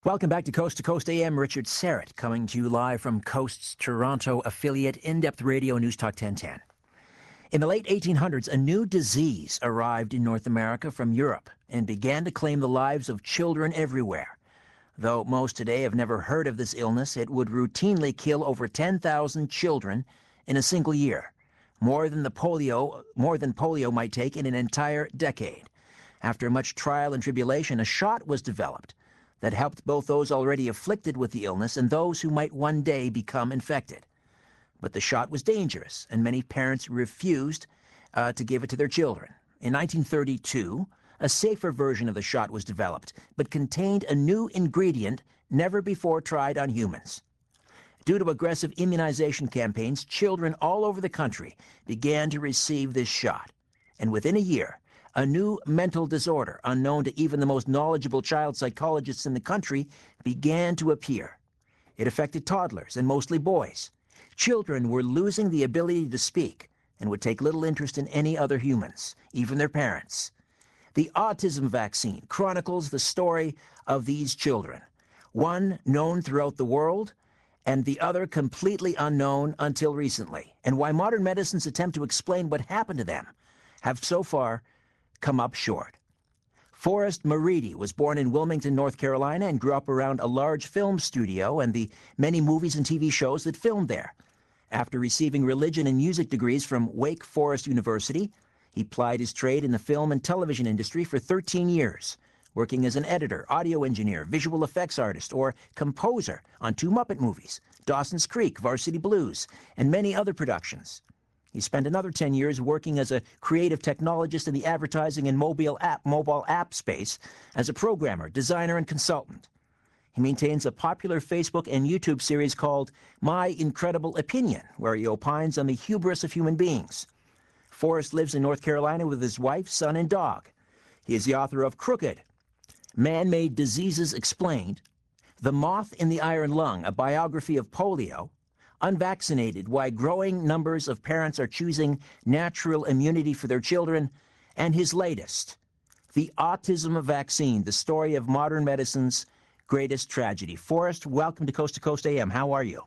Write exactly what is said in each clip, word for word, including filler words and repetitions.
Welcome back to Coast to Coast A M. Richard Serrett coming to you live from Coast's Toronto affiliate, In-Depth Radio News Talk ten ten. In the late eighteen hundreds, a new disease arrived in North America from Europe and began to claim the lives of children everywhere. Though most today have never heard of this illness, it would routinely kill over ten thousand children in a single year, more than the polio, more than polio might take in an entire decade. After much trial and tribulation, a shot was developed that helped both those already afflicted with the illness and those who might one day become infected. But the shot was dangerous, and many parents refused uh, to give it to their children. In nineteen thirty-two, a safer version of the shot was developed, but contained a new ingredient never before tried on humans. Due to aggressive immunization campaigns, children all over the country began to receive this shot. And within a year, a new mental disorder, unknown to even the most knowledgeable child psychologists in the country, began to appear. It affected toddlers, and mostly boys. Children were losing the ability to speak and would take little interest in any other humans, even their parents. The autism vaccine chronicles the story of these children, one known throughout the world and the other completely unknown until recently, and why modern medicine's attempt to explain what happened to them have so far come up short. Forrest Meridi was born in Wilmington, North Carolina, and grew up around a large film studio and the many movies and T V shows that filmed there. After receiving religion and music degrees from Wake Forest University, he plied his trade in the film and television industry for thirteen years, working as an editor, audio engineer, visual effects artist, or composer on two Muppet movies, Dawson's Creek, Varsity Blues, and many other productions. He spent another ten years working as a creative technologist in the advertising and mobile app, mobile app space as a programmer, designer, and consultant. He maintains a popular Facebook and YouTube series called My Incredible Opinion, where he opines on the hubris of human beings. Forrest lives in North Carolina with his wife, son, and dog. He is the author of Crooked, Man-Made Diseases Explained, The Moth in the Iron Lung, a biography of polio, Unvaccinated, Why Growing Numbers of Parents Are Choosing Natural Immunity for Their Children, and his latest, The Autism Vaccine, the story of modern medicine's greatest tragedy. Forrest, welcome to Coast to Coast A M. How are you?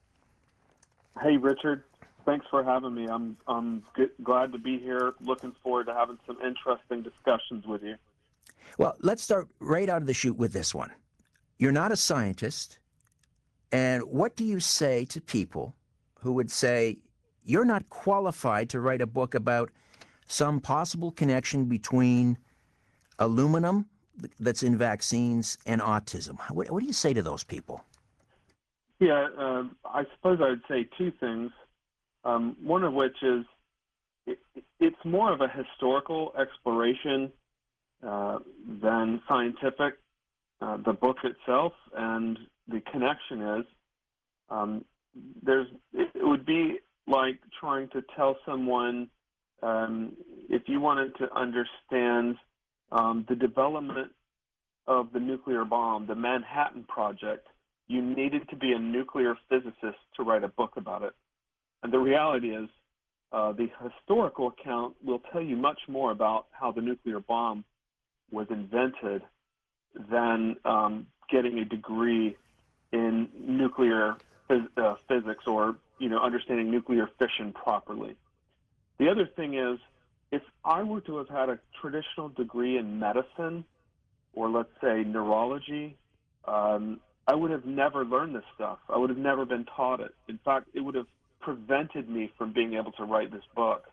Hey, Richard. Thanks for having me. I'm, I'm good, glad to be here. Looking forward to having some interesting discussions with you. Well, let's start right out of the chute with this one. You're not a scientist, and what do you say to people who would say, you're not qualified to write a book about some possible connection between aluminum that's in vaccines and autism? What, what do you say to those people? Yeah, uh, I suppose I would say two things. Um, one of which is it, it's more of a historical exploration uh, than scientific. Uh, the book itself and the connection is um, there's it, it would be like trying to tell someone um, if you wanted to understand um, the development of the nuclear bomb, the Manhattan Project, you needed to be a nuclear physicist to write a book about it. And the reality is uh, the historical account will tell you much more about how the nuclear bomb was invented than um, getting a degree in nuclear phys- uh, physics or, you know, understanding nuclear fission properly. The other thing is, if I were to have had a traditional degree in medicine or, let's say, neurology, um, I would have never learned this stuff. I would have never been taught it. In fact, it would have prevented me from being able to write this book.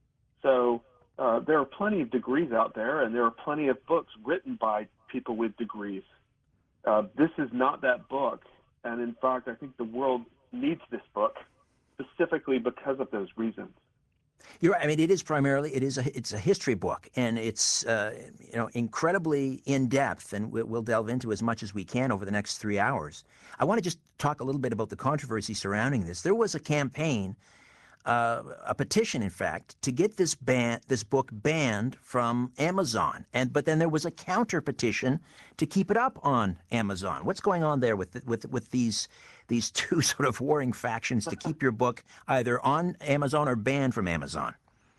So uh, there are plenty of degrees out there, and there are plenty of books written by people with degrees. Uh, this is not that book, and in fact, I think the world needs this book specifically because of those reasons. You're right. I mean, it is primarily it is a it's a history book, and it's uh, you know incredibly in depth, and we'll, we'll delve into as much as we can over the next three hours. I want to just talk a little bit about the controversy surrounding this. There was a campaign, uh, a petition, in fact, to get this ban this book banned from Amazon, and but then there was a counter petition to keep it up on Amazon. What's going on there with with with these? these two sort of warring factions to keep your book either on Amazon or banned from Amazon?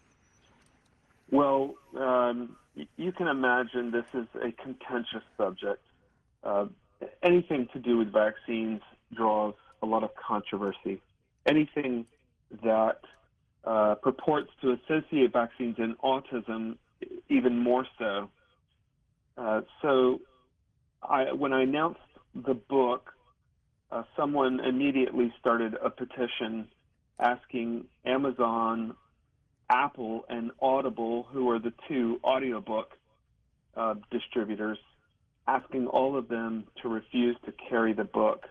Well, um, you can imagine this is a contentious subject. Uh, anything to do with vaccines draws a lot of controversy. Anything that uh, purports to associate vaccines and autism, even more so. Uh, so, I, when I announced the book, uh, someone immediately started a petition asking Amazon, Apple, and Audible, who are the two audiobook uh, distributors, asking all of them to refuse to carry the book.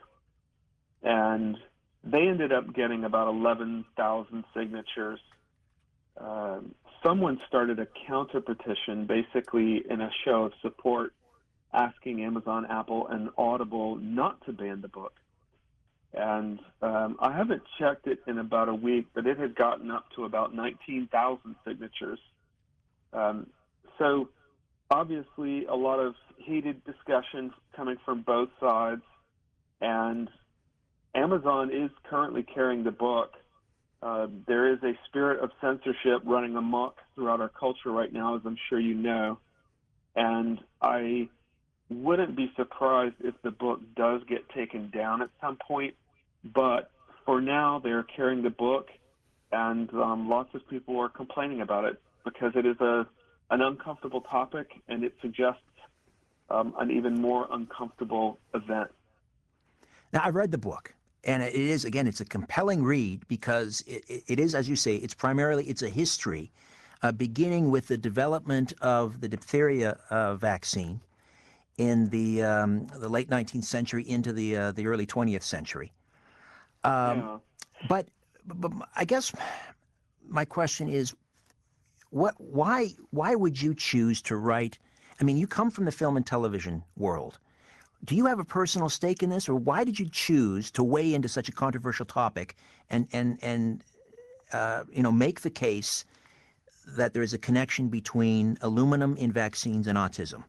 And they ended up getting about eleven thousand signatures. Uh, someone started a counter petition, basically in a show of support, asking Amazon, Apple, and Audible not to ban the book. And um, I haven't checked it in about a week, but it had gotten up to about nineteen thousand signatures. Um, so obviously a lot of heated discussions coming from both sides, and Amazon is currently carrying the book. Uh, there is a spirit of censorship running amok throughout our culture right now, as I'm sure you know, and I wouldn't be surprised if the book does get taken down at some point, but for now they're carrying the book, and um, lots of people are complaining about it because it is a an uncomfortable topic, and it suggests um, an even more uncomfortable event. Now, I've read the book, and it is, again, it's a compelling read because it, it, it is, as you say, it's primarily, it's a history, uh, beginning with the development of the diphtheria uh, vaccine in the um, the late nineteenth century into the uh, the early twentieth century. Um, yeah. but, but I guess my question is, what? Why? Why would you choose to write? I mean, you come from the film and television world. Do you have a personal stake in this, or why did you choose to weigh into such a controversial topic and and and uh, you know make the case that there is a connection between aluminum in vaccines and autism?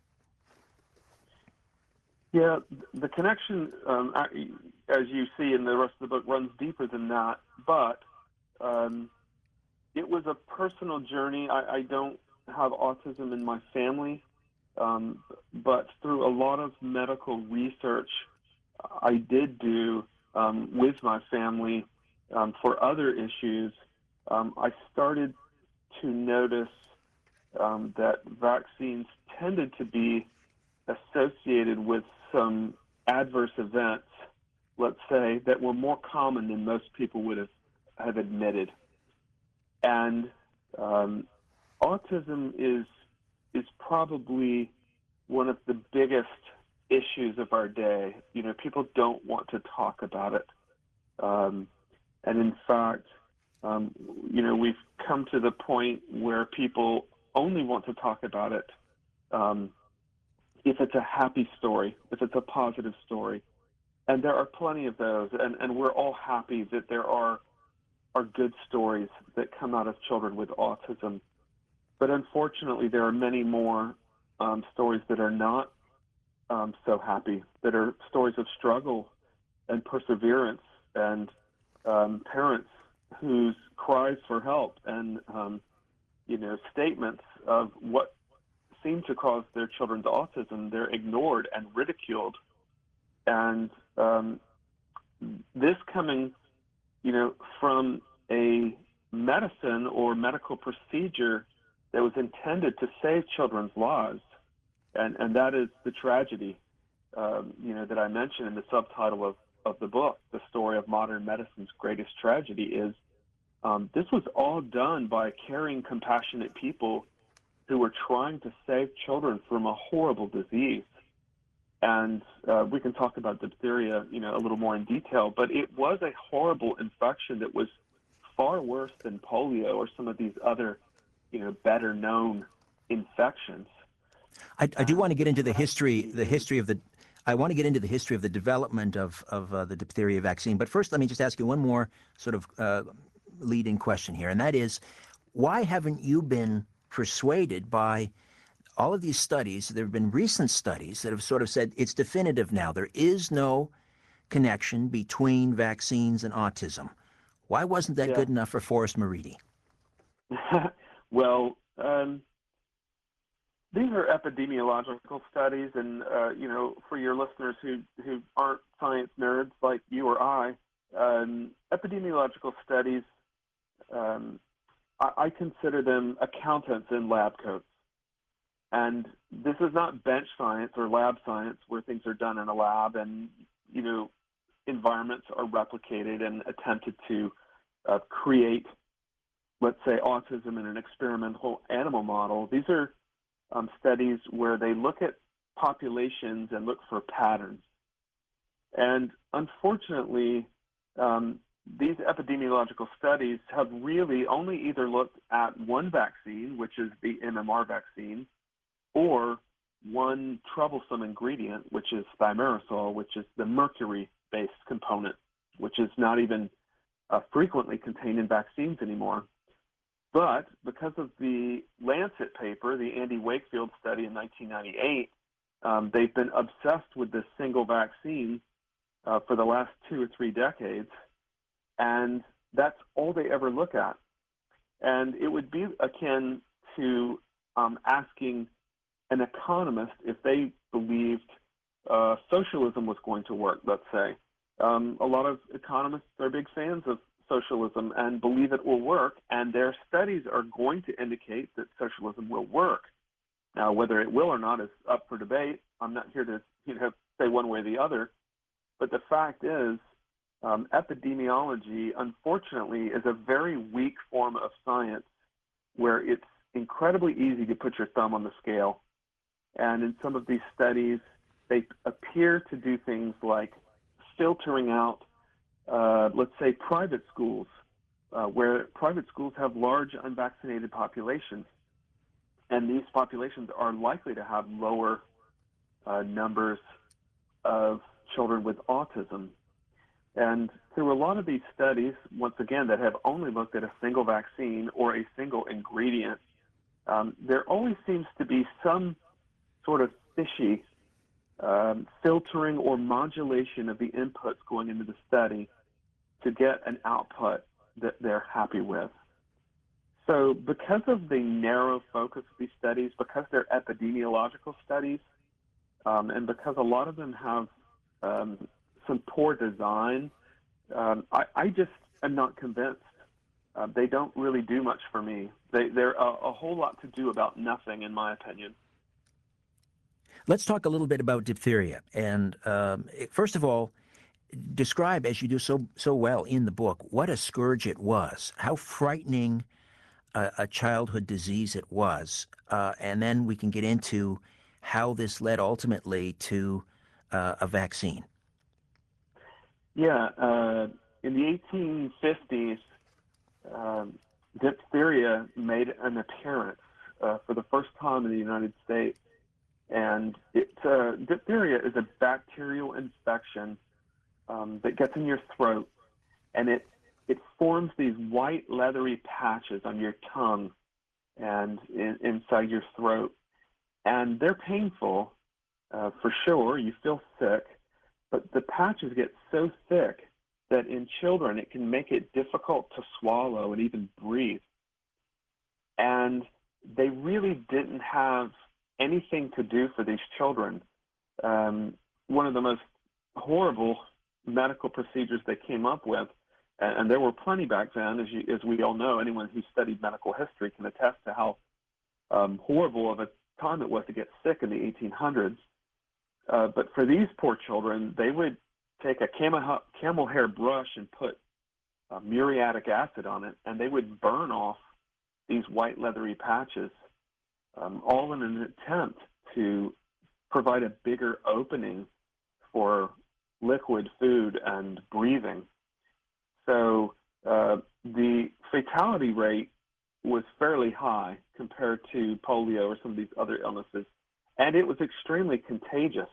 Yeah, the connection, um, as you see in the rest of the book, runs deeper than that. But um, it was a personal journey. I, I don't have autism in my family, um, but through a lot of medical research I did do um, with my family um, for other issues, um, I started to notice um, that vaccines tended to be associated with some adverse events, let's say, that were more common than most people would have, have admitted. And um, autism is is probably one of the biggest issues of our day. You know, people don't want to talk about it. Um, and in fact, um, you know, we've come to the point where people only want to talk about it um, if it's a happy story, if it's a positive story. And there are plenty of those, and, and we're all happy that there are, are good stories that come out of children with autism. But unfortunately, there are many more um, stories that are not um, so happy, that are stories of struggle and perseverance and um, parents whose cries for help and, um, you know, statements of what seem to cause their children's autism, they're ignored and ridiculed. And um, this coming, you know, from a medicine or medical procedure that was intended to save children's lives, and, and that is the tragedy, um, you know, that I mentioned in the subtitle of, of the book, The Story of Modern Medicine's Greatest Tragedy, is um, this was all done by caring, compassionate people who were trying to save children from a horrible disease. And uh, we can talk about diphtheria, you know, a little more in detail, but it was a horrible infection that was far worse than polio or some of these other, you know, better known infections. I, I do want to get into the history, the history of the. I want to get into the history of the development of of uh, the diphtheria vaccine. But first, let me just ask you one more sort of uh, lead-in question here, and that is, why haven't you been persuaded by all of these studies? There have been recent studies that have sort of said it's definitive now. There is no connection between vaccines and autism. Why wasn't that Yeah. good enough for Forrest Maridi? Well, um, These are epidemiological studies, and uh, you know, for your listeners who who aren't science nerds like you or I, um, epidemiological studies, um, I, I consider them accountants in lab coats. And this is not bench science or lab science where things are done in a lab and, you know, environments are replicated and attempted to uh, create, let's say, autism in an experimental animal model. These are um, studies where they look at populations and look for patterns. And unfortunately, um, these epidemiological studies have really only either looked at one vaccine, which is the M M R vaccine, or one troublesome ingredient, which is thimerosal, which is the mercury-based component, which is not even uh, frequently contained in vaccines anymore. But because of the Lancet paper, the Andy Wakefield study in nineteen ninety-eight, um, they've been obsessed with this single vaccine uh, for the last two or three decades, and that's all they ever look at. And it would be akin to um, asking an economist if they believed uh, socialism was going to work, let's say. Um, a lot of economists are big fans of socialism and believe it will work, and their studies are going to indicate that socialism will work. Now, whether it will or not is up for debate. I'm not here to you know, say one way or the other, but the fact is um, epidemiology, unfortunately, is a very weak form of science where it's incredibly easy to put your thumb on the scale. And in some of these studies, they appear to do things like filtering out, uh, let's say, private schools, uh, where private schools have large unvaccinated populations. And these populations are likely to have lower uh, numbers of children with autism. And through a lot of these studies, once again, that have only looked at a single vaccine or a single ingredient, um, there always seems to be some sort of fishy um, filtering or modulation of the inputs going into the study to get an output that they're happy with. So because of the narrow focus of these studies, because they're epidemiological studies, um, and because a lot of them have um, some poor design, um, I, I just am not convinced. Uh, they don't really do much for me. They, they're a, a whole lot to do about nothing, in my opinion. Let's talk a little bit about diphtheria. And um, first of all, describe, as you do so so well in the book, what a scourge it was, how frightening a, a childhood disease it was, uh, and then we can get into how this led ultimately to uh, a vaccine. Yeah, uh, in the eighteen fifties, um, diphtheria made an appearance uh, for the first time in the United States. And it, uh, diphtheria is a bacterial infection um, that gets in your throat, and it, it forms these white leathery patches on your tongue and in, inside your throat. And they're painful, uh, for sure. You feel sick, but the patches get so thick that in children it can make it difficult to swallow and even breathe. And they really didn't have anything to do for these children. Um, one of the most horrible medical procedures they came up with, and, and there were plenty back then, as, you, as we all know, anyone who studied medical history can attest to how um, horrible of a time it was to get sick in the eighteen hundreds. Uh, but for these poor children, they would take a camel, camel hair brush and put uh, muriatic acid on it, and they would burn off these white leathery patches, um, all in an attempt to provide a bigger opening for liquid food and breathing. So uh, the fatality rate was fairly high compared to polio or some of these other illnesses, and it was extremely contagious.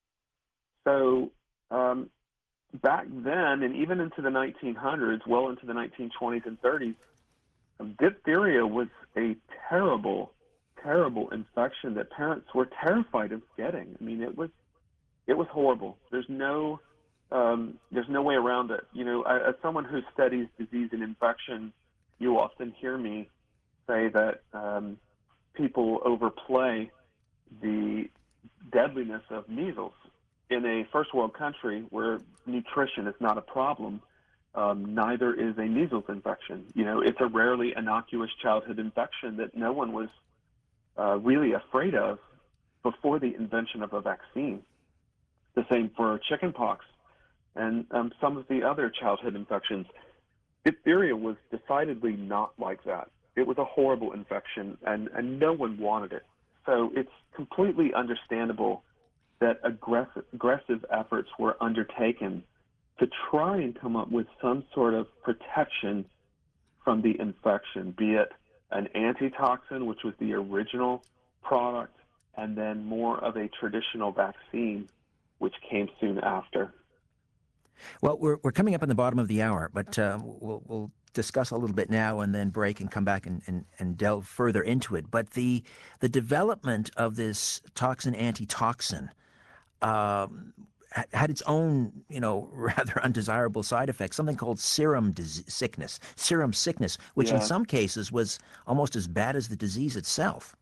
So um, back then, and even into the nineteen hundreds, well into the nineteen twenties and thirties, um, diphtheria was a terrible, terrible infection that parents were terrified of getting. I mean, it was it was horrible. There's no um, there's no way around it. You know, as someone who studies disease and infection, you often hear me say that um, people overplay the deadliness of measles. In a first world country where nutrition is not a problem, um, neither is a measles infection. You know, it's a rarely innocuous childhood infection that no one was uh, really afraid of before the invention of a vaccine. The same for chickenpox and um, some of the other childhood infections. Diphtheria was decidedly not like that. It was a horrible infection, and, and no one wanted it. So it's completely understandable that aggressive, aggressive efforts were undertaken to try and come up with some sort of protection from the infection, be it an antitoxin, which was the original product, and then more of a traditional vaccine, which came soon after. Well, we're, we're coming up on the bottom of the hour, but uh, we'll, we'll discuss a little bit now and then break and come back and, and, and delve further into it. But the, the development of this toxin antitoxin um, had its own, you know, rather undesirable side effects, something called serum dis- sickness, serum sickness, which Yeah. in some cases was almost as bad as the disease itself.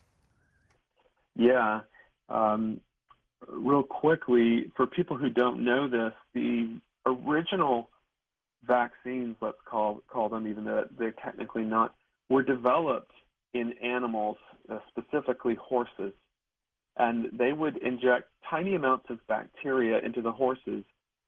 Yeah. Um, real quickly, for people who don't know this, the original vaccines, let's call call them, even though they're technically not, were developed in animals, uh, specifically horses. And they would inject tiny amounts of bacteria into the horses,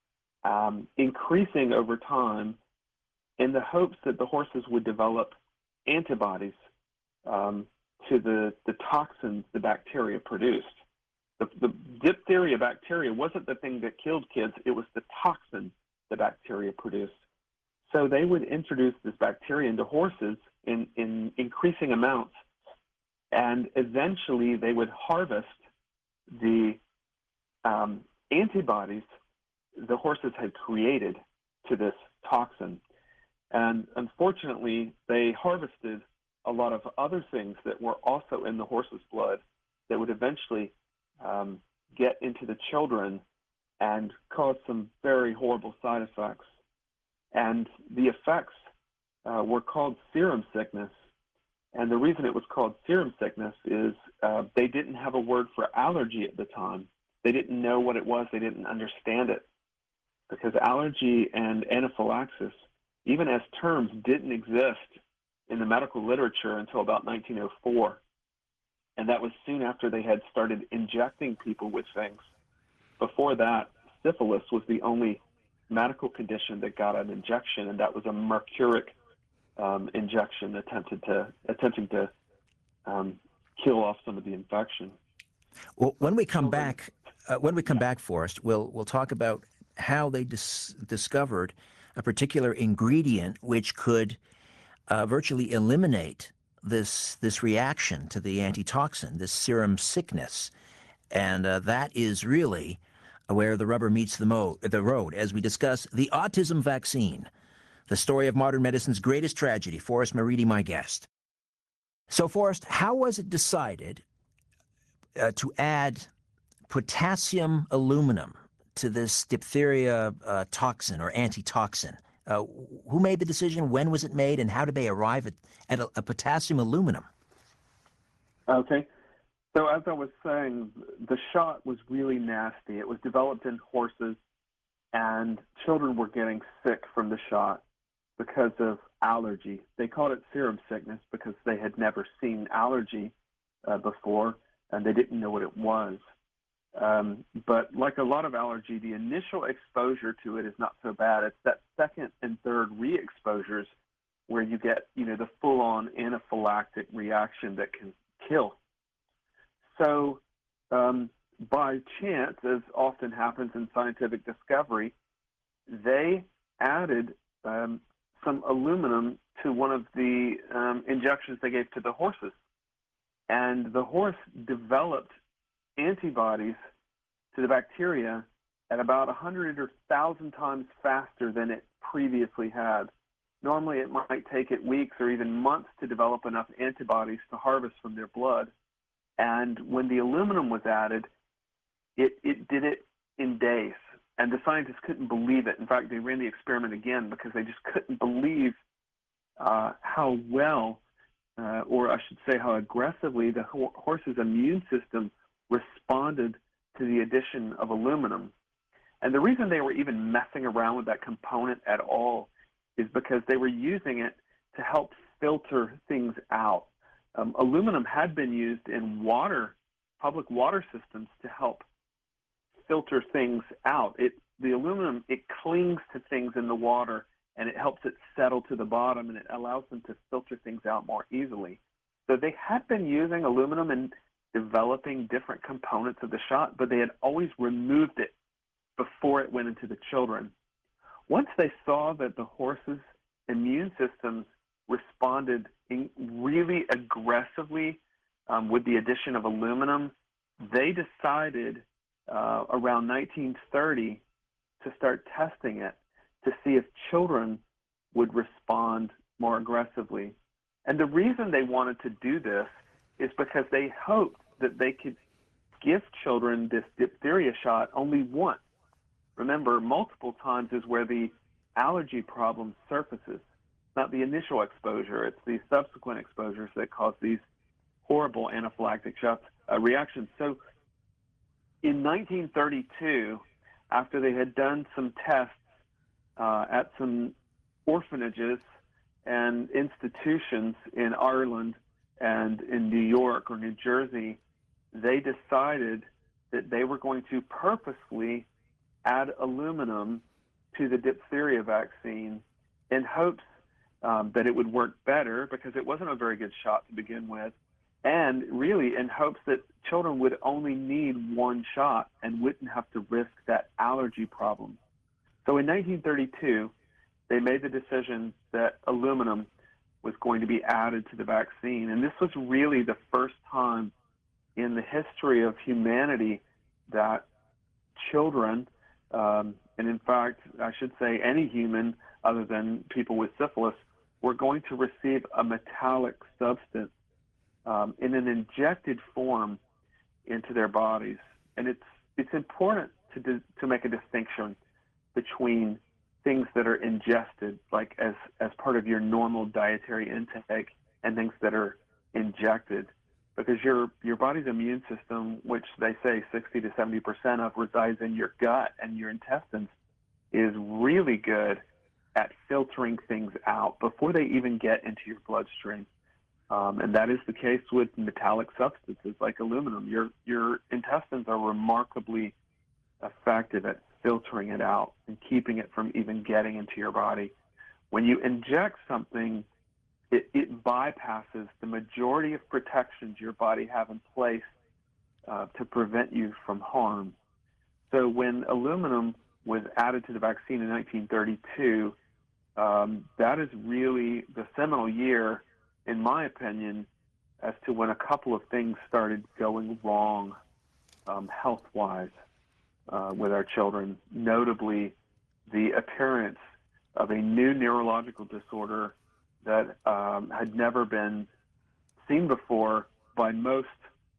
um, increasing over time in the hopes that the horses would develop antibodies um, to the, the toxins the bacteria produced. The, the diphtheria bacteria wasn't the thing that killed kids, it was the toxin the bacteria produced. So they would introduce this bacteria into horses in, in increasing amounts, and eventually they would harvest the um, antibodies the horses had created to this toxin. And unfortunately, they harvested a lot of other things that were also in the horse's blood that would eventually um, get into the children and cause some very horrible side effects. And the effects uh, were called serum sickness. And the reason it was called serum sickness is uh, they didn't have a word for allergy at the time. They didn't know what it was. They didn't understand it. Because allergy and anaphylaxis, even as terms, didn't exist in the medical literature until about nineteen oh four. And that was soon after they had started injecting people with things. Before that, syphilis was the only medical condition that got an injection, and that was a mercuric um, injection attempted to, attempting to um, kill off some of the infection. Well, when we come Children, back, uh, when we come back, Forrest, we'll we'll talk about how they dis- discovered a particular ingredient which could uh, virtually eliminate this this reaction to the antitoxin, this serum sickness, and uh, that is really where the rubber meets the, mo- the road. As we discuss the autism vaccine, the story of modern medicine's greatest tragedy. Forrest Maridi, my guest. So, Forrest, how was it decided uh, to add potassium aluminum to this diphtheria uh, toxin or antitoxin? Uh, who made the decision? When was it made? And how did they arrive at, at a, a potassium aluminum? okay. So as I was saying, the shot was really nasty. It was developed in horses, and children were getting sick from the shot because of allergy. They called it serum sickness because they had never seen allergy uh, before, and they didn't know what it was. Um, but like a lot of allergy, the initial exposure to it is not so bad. It's that second and third re-exposures where you get, you know, the full-on anaphylactic reaction that can kill. So um, by chance, as often happens in scientific discovery, they added um, some aluminum to one of the um, injections they gave to the horses. And the horse developed antibodies to the bacteria at about one hundred or one thousand times faster than it previously had. Normally, it might take it weeks or even months to develop enough antibodies to harvest from their blood. And when the aluminum was added, it, it did it in days. And the scientists couldn't believe it. In fact, they ran the experiment again because they just couldn't believe uh, how well uh, or I should say how aggressively the ho- horse's immune system responded to the addition of aluminum. And the reason they were even messing around with that component at all is because they were using it to help filter things out. Um, aluminum had been used in water, public water systems to help filter things out. It, the aluminum, it clings to things in the water and it helps it settle to the bottom and it allows them to filter things out more easily. So they had been using aluminum in developing different components of the shot, but they had always removed it before it went into the children. Once they saw that the horse's immune systems responded in really aggressively um, with the addition of aluminum, they decided uh, around nineteen thirty to start testing it to see if children would respond more aggressively. And the reason they wanted to do this is because they hoped that they could give children this diphtheria shot only once. Remember, multiple times is where the allergy problem surfaces. Not the initial exposure, it's the subsequent exposures that cause these horrible anaphylactic shots, uh, reactions. So in nineteen thirty-two, after they had done some tests uh, at some orphanages and institutions in Ireland and in New York or New Jersey, they decided that they were going to purposely add aluminum to the diphtheria vaccine in hopes um, that it would work better because it wasn't a very good shot to begin with, and really in hopes that children would only need one shot and wouldn't have to risk that allergy problem. So in nineteen thirty-two, they made the decision that aluminum was going to be added to the vaccine, and this was really the first time in the history of humanity that children, um, and in fact, I should say any human other than people with syphilis, were going to receive a metallic substance um, in an injected form into their bodies. And it's it's important to do, to make a distinction between things that are ingested, like as, as part of your normal dietary intake, and things that are injected. Because your your body's immune system, which they say sixty to seventy percent of resides in your gut and your intestines, is really good at filtering things out before they even get into your bloodstream. Um, and that is the case with metallic substances like aluminum. Your your intestines are remarkably effective at filtering it out and keeping it from even getting into your body. When you inject something, It, it bypasses the majority of protections your body have in place uh, to prevent you from harm. So when aluminum was added to the vaccine in nineteen thirty-two, um, that is really the seminal year, in my opinion, as to when a couple of things started going wrong um, health-wise uh, with our children, notably the appearance of a new neurological disorder that um, had never been seen before by most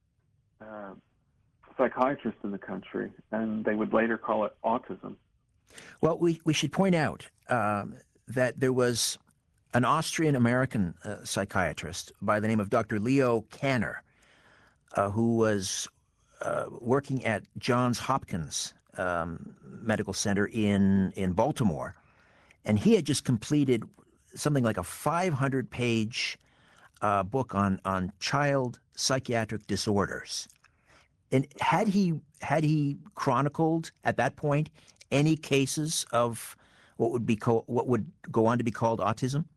uh, psychiatrists in the country, and they would later call it autism. Well, we, we should point out um, that there was an Austrian-American uh, psychiatrist by the name of Doctor Leo Kanner, uh, who was uh, working at Johns Hopkins um, Medical Center in, in Baltimore, and he had just completed something like a five hundred page uh, book on, on child psychiatric disorders. And had he had he chronicled at that point any cases of what would be co- what would go on to be called autism?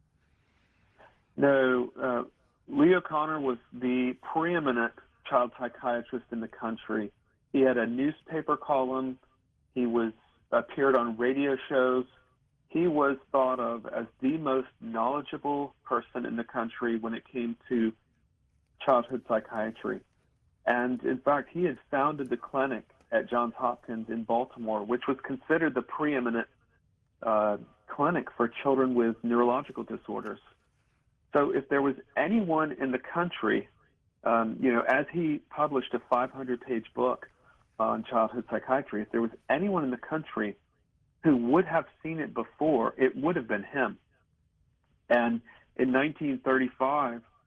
No, uh, Leo Kanner was the preeminent child psychiatrist in the country. He had a newspaper column. He was appeared on radio shows. He was thought of as the most knowledgeable person in the country when it came to childhood psychiatry. And in fact, he had founded the clinic at Johns Hopkins in Baltimore, which was considered the preeminent uh, clinic for children with neurological disorders. So if there was anyone in the country, um, you know, as he published a five hundred page book on childhood psychiatry, if there was anyone in the country who would have seen it before, it would have been him. And in nineteen thirty-five,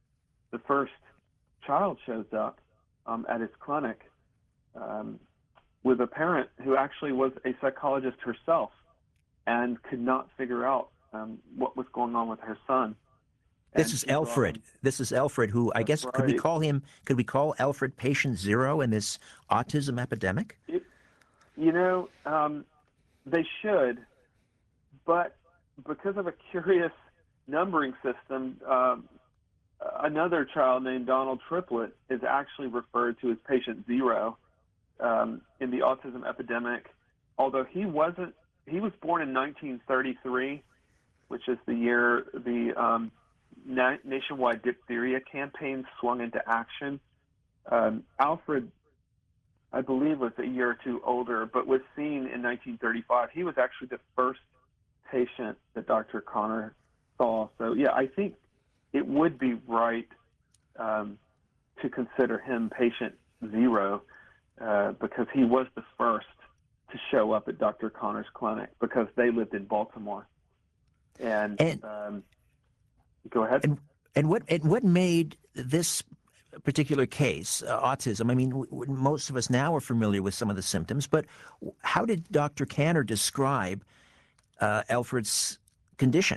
the first child shows up um, at his clinic um, with a parent who actually was a psychologist herself and could not figure out um, what was going on with her son. This And is she brought Alfred. him- This is Alfred, who I That's guess could we right. call him? Could we call Alfred patient zero in this autism epidemic? It, you know, um, they should, but because of a curious numbering system, um, another child named Donald Triplett is actually referred to as patient zero um, in the autism epidemic, although he wasn't. He was born in nineteen thirty-three, which is the year the um, na- nationwide diphtheria campaign swung into action. Um, Alfred, I believe, was a year or two older, but was seen in nineteen thirty-five. He was actually the first patient that Doctor Connor saw. So, yeah, I think it would be right um, to consider him patient zero uh, because he was the first to show up at Doctor Connor's clinic because they lived in Baltimore. And, And um, go ahead. and and what and what made this particular case, uh, autism? I mean, w- w- most of us now are familiar with some of the symptoms, but w- how did Doctor Canner describe uh, Alfred's condition?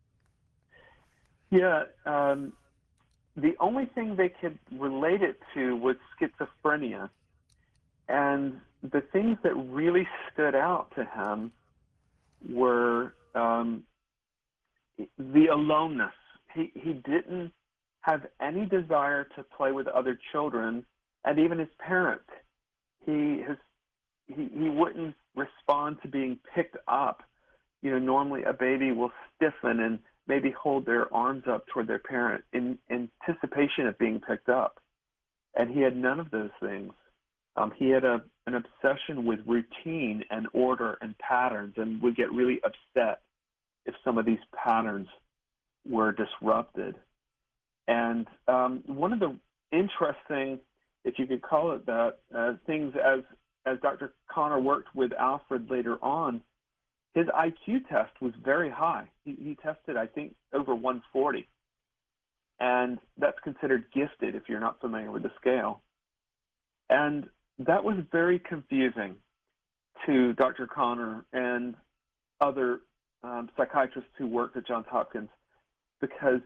Yeah, um, the only thing they could relate it to was schizophrenia. And the things that really stood out to him were um, the aloneness. He, he didn't have any desire to play with other children, and even his parents. He, his, he, he wouldn't respond to being picked up. You know, normally a baby will stiffen and maybe hold their arms up toward their parent in anticipation of being picked up. And he had none of those things. Um, he had a, an obsession with routine and order and patterns and would get really upset if some of these patterns were disrupted. And um, one of the interesting, if you could call it that, uh, things as, as Doctor Connor worked with Alfred later on, his I Q test was very high. He, he tested, I think, over one forty. And that's considered gifted if you're not familiar with the scale. And that was very confusing to Doctor Connor and other um, psychiatrists who worked at Johns Hopkins because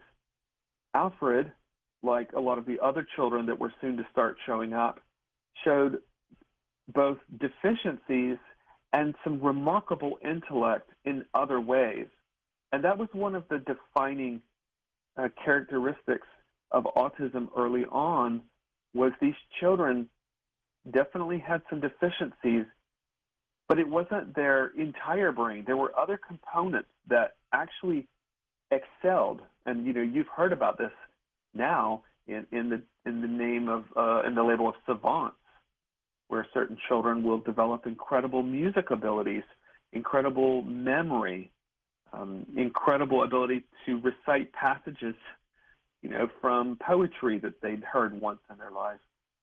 Alfred, like a lot of the other children that were soon to start showing up, showed both deficiencies and some remarkable intellect in other ways. And that was one of the defining uh, characteristics of autism early on, was these children definitely had some deficiencies, but it wasn't their entire brain. There were other components that actually excelled. And, you know, you've heard about this now in, in the in the name of, uh, in the label of savants, where certain children will develop incredible music abilities, incredible memory, um, incredible ability to recite passages, you know, from poetry that they'd heard once in their lives.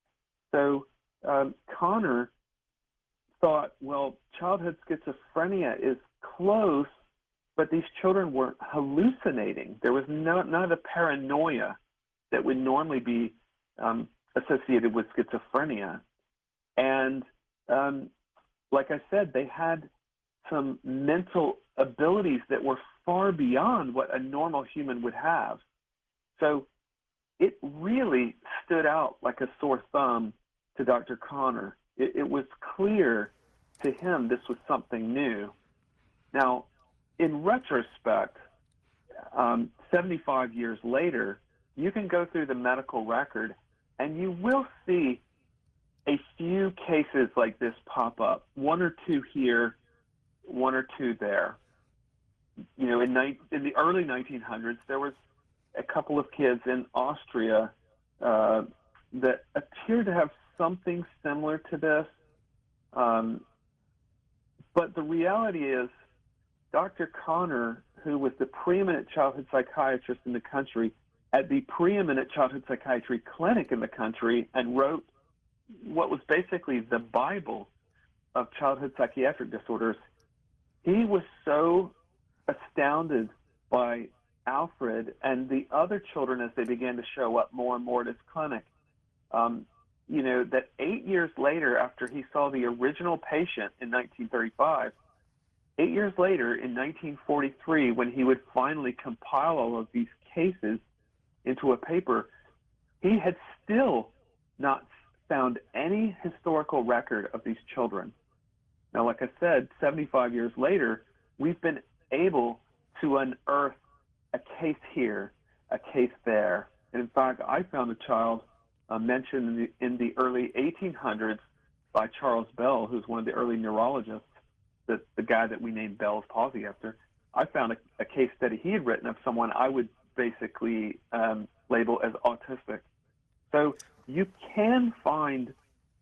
So um, Connor thought, well, childhood schizophrenia is close, but these children were hallucinating. There was no, none of the paranoia that would normally be um, associated with schizophrenia. And um, like I said, they had some mental abilities that were far beyond what a normal human would have. So it really stood out like a sore thumb to Doctor Connor. It, it was clear to him this was something new. Now, in retrospect, um, seventy-five years later, you can go through the medical record and you will see a few cases like this pop up, one or two here, one or two there. You know, in, ni- in the early nineteen hundreds, there was a couple of kids in Austria uh, that appeared to have something similar to this. Um, but the reality is, Doctor Connor, who was the preeminent childhood psychiatrist in the country at the preeminent childhood psychiatry clinic in the country, and wrote what was basically the Bible of childhood psychiatric disorders, he was so astounded by Alfred and the other children as they began to show up more and more at his clinic. Um, you know, that eight years later, after he saw the original patient in nineteen thirty-five, eight years later in nineteen forty-three, when he would finally compile all of these cases into a paper, he had still not found any historical record of these children. Now, like I said, seventy-five years later, we've been able to unearth a case here, a case there. And in fact, I found a child uh, mentioned in the, in the early eighteen hundreds by Charles Bell, who's one of the early neurologists, the, the guy that we named Bell's palsy after. I found a, a case study he had written of someone I would basically um, label as autistic. So you can find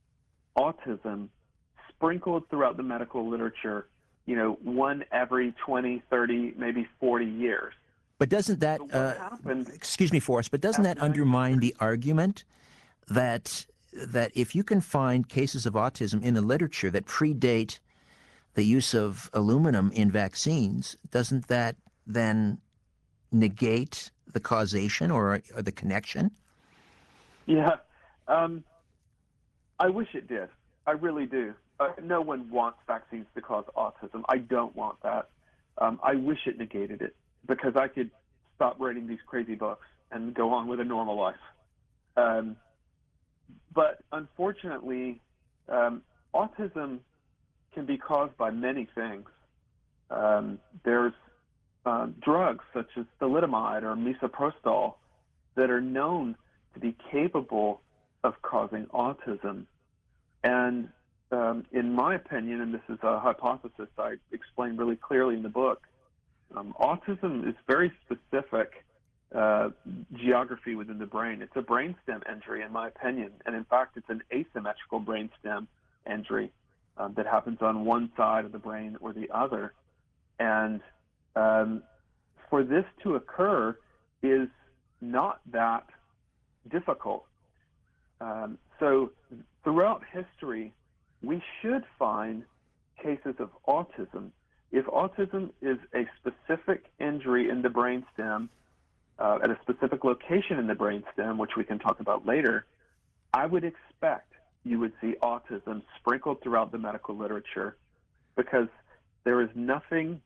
autism sprinkled throughout the medical literature, you know, one every twenty, thirty, maybe forty years. But doesn't that, But uh, what happened excuse me, Forrest, but doesn't that after undermine the argument that that if you can find cases of autism in the literature that predate the use of aluminum in vaccines, doesn't that then negate the causation or, or the connection? Yeah, um, I wish it did. I really do. Uh, no one wants vaccines to cause autism. I don't want that. Um, I wish it negated it because I could stop writing these crazy books and go on with a normal life. Um, but unfortunately, um, autism can be caused by many things. Um, there's uh, drugs such as thalidomide or misoprostol that are known to be capable of causing autism. And um, in my opinion, and this is a hypothesis I explain really clearly in the book, um, autism is very specific uh, geography within the brain. It's a brainstem injury, in my opinion. And in fact, it's an asymmetrical brainstem injury um, that happens on one side of the brain or the other. And um, for this to occur is not that difficult. Um, so throughout history, we should find cases of autism. If autism is a specific injury in the brainstem uh, at a specific location in the brainstem, which we can talk about later, I would expect you would see autism sprinkled throughout the medical literature because there is nothing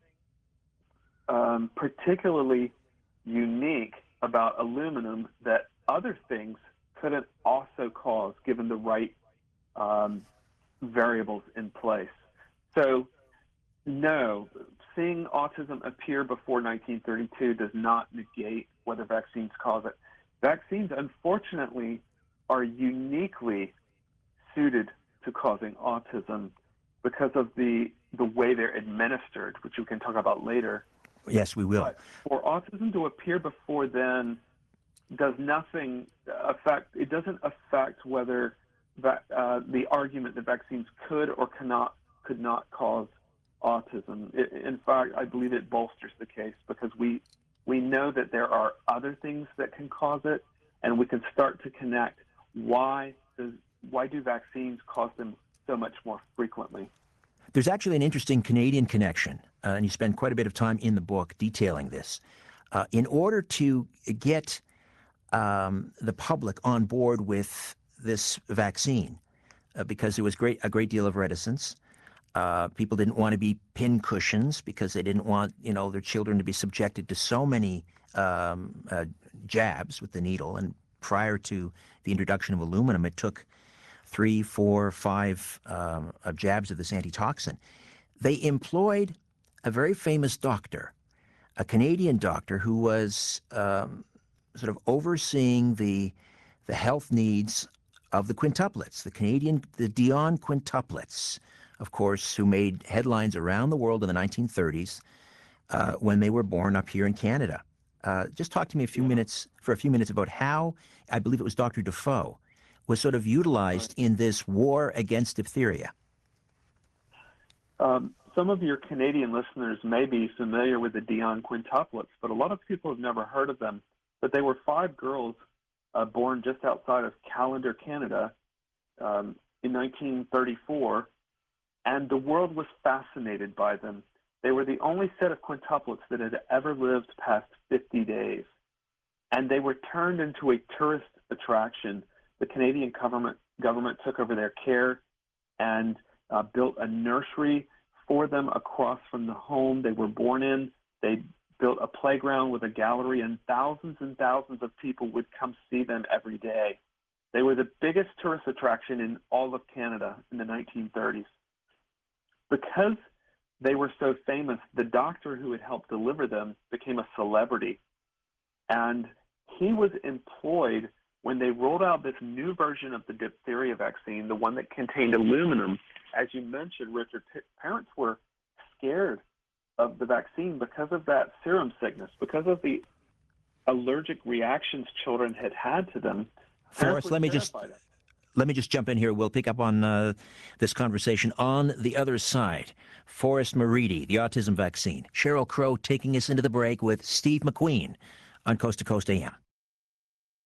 um, particularly unique about aluminum that other things couldn't also cause given the right um, variables in place. So no, seeing autism appear before nineteen thirty-two does not negate whether vaccines cause it. Vaccines, unfortunately, are uniquely suited to causing autism because of the the way they're administered, which we can talk about later. Yes, we will. But for autism to appear before then does nothing affect, it doesn't affect whether that, uh, the argument that vaccines could or cannot, could not cause autism. It, in fact, I believe it bolsters the case because we, we know that there are other things that can cause it, and we can start to connect why does, why do vaccines cause them so much more frequently. There's actually an interesting Canadian connection, uh, and you spend quite a bit of time in the book detailing this. Uh, in order to get um, the public on board with this vaccine, uh, because there was great a great deal of reticence. Uh, people didn't want to be pin cushions because they didn't want, you know, their children to be subjected to so many um, uh, jabs with the needle. And prior to the introduction of aluminum, it took three, four, five um, of jabs of this antitoxin. They employed a very famous doctor, a Canadian doctor who was um, sort of overseeing the the health needs of the quintuplets, the Canadian, the Dion quintuplets, of course, who made headlines around the world in the nineteen thirties uh, when they were born up here in Canada. Uh, just talk to me a few minutes for a few minutes about how, I believe it was Doctor Defoe, was sort of utilized in this war against diphtheria. Um, some of your Canadian listeners may be familiar with the Dion quintuplets, but a lot of people have never heard of them. But they were five girls uh, born just outside of Callander, Canada, um, in nineteen thirty-four, and the world was fascinated by them. They were the only set of quintuplets that had ever lived past fifty days. And they were turned into a tourist attraction. The Canadian government, government took over their care and uh, built a nursery for them across from the home they were born in. They built a playground with a gallery, and thousands and thousands of people would come see them every day. They were the biggest tourist attraction in all of Canada in the nineteen thirties. Because they were so famous, the doctor who had helped deliver them became a celebrity. And he was employed when they rolled out this new version of the diphtheria vaccine, the one that contained aluminum. As you mentioned, Richard, parents were scared of the vaccine because of that serum sickness, because of the allergic reactions children had had to them. Forrest, let me just let me just jump in here. We'll pick up on uh, this conversation on the other side. Forrest Moridi, the autism vaccine. Sheryl Crow taking us into the break with Steve McQueen on Coast to Coast A M.